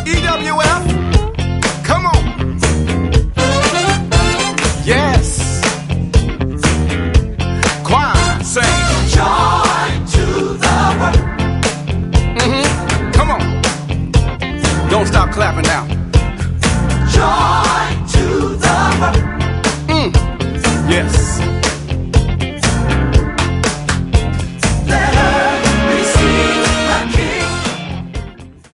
EWF, come on. Yes. Choir, sing. Joy to the world. Come on. Don't stop clapping now. Joy to the world. Yes.